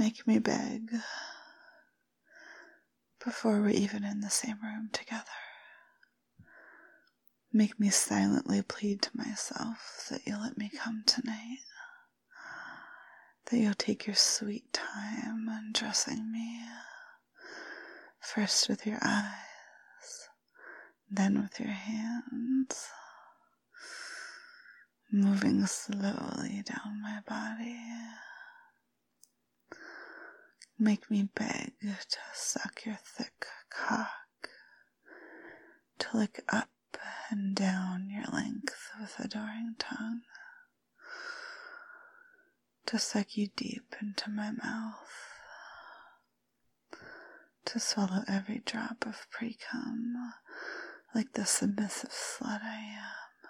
Make me beg before we're even in the same room together. Make me silently plead to myself that you'll let me come tonight, that you'll take your sweet time undressing me, first with your eyes, then with your hands, moving slowly down my body. Make me beg to suck your thick cock, to lick up and down your length with adoring tongue, to suck you deep into my mouth, to swallow every drop of pre-cum like the submissive slut I am.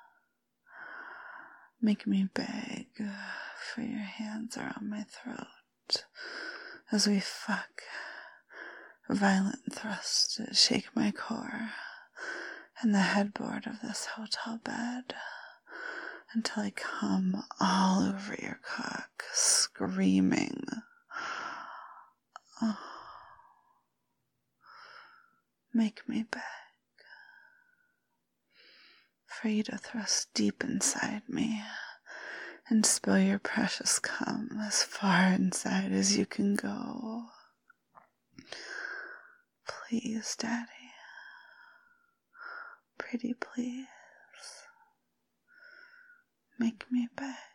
Make me beg for your hands around my throat as we fuck, violent thrusts that shake my core and the headboard of this hotel bed until I come all over your cock, screaming. Oh. Make me beg for you to thrust deep inside me and spill your precious cum as far inside as you can go. Please, Daddy. Pretty please. Make me beg.